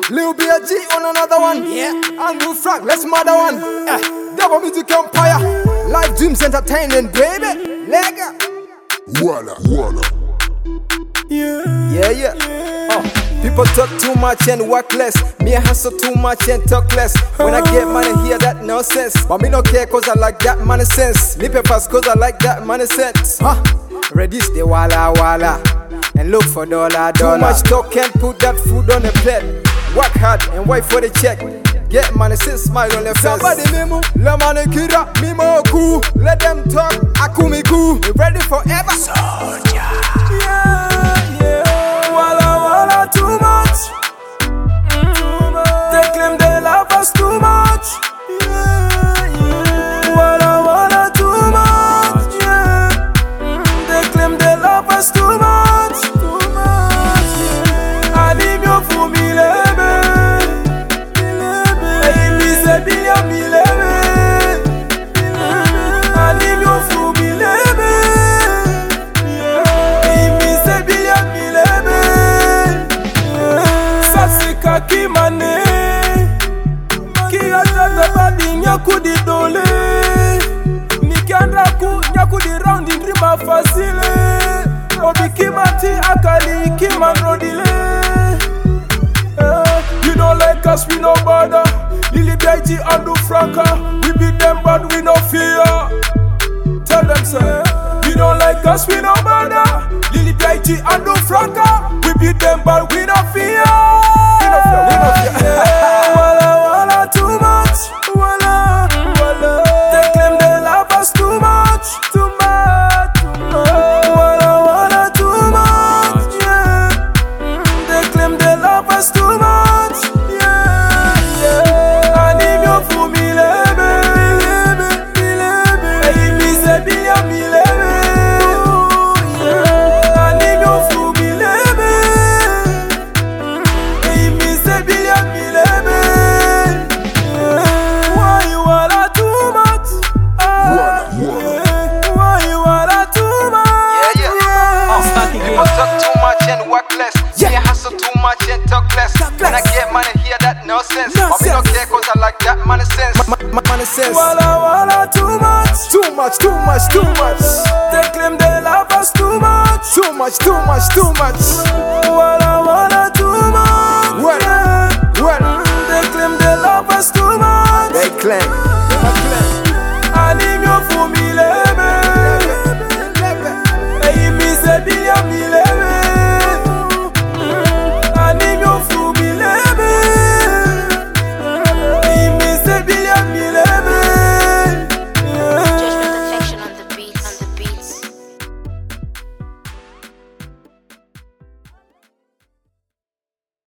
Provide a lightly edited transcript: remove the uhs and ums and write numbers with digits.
Lil B.I.G on another one. Yeah. Andrew Frank, let's mother one. Double Music Empire. Live Dreams Entertainment, baby. Lega. Voila, voila. Yeah. People talk too much and work less. Me I hustle too much and talk less. When I get money, hear that nonsense. But me don't care cause I like that money sense. Me pay fast cause I like that money sense. Reduce the walla and look for dollar. Too much talk and put that food on the plate. Work hard and wait for the check. Get money, sit smile on the face. Somebody memo, le money kira, mimo cool. Let them talk, akumi cool. We ready forever. Soldier. Walla, too much. They claim they love us too much. Walla, too much. They claim they love us too much. Alimio for me, Kimane Kiatata badi nyaku di dole Nikiandraku nyaku di round in rima fasile Obi kimati akali kiman rodile You don't like us, we no bother Lil B.I.G and do Franca We beat them but we no fear Tell them say You don't like us, we no bother Lil B.I.G and do Franca We beat them but we no fear Walla, too much. Walla. They claim they love us too much. Too much. Walla, too much. Yeah. They claim they love us too much. Yeah. Animio for me, lebe. Hey, me say biya me lebe. Animio for me, lebe. Hey, me say biya me lebe. Why you wanna too much? Why you wanna too much? People talk too much and work less. Me I hustle too much and talk less. When I get money, hear that nonsense. But me don't care cause I like that money sense. Money sense. Walla, too much. Too much. They claim they love us too much. Too much. Walla, too much. Well. They claim they love us too much. They claim.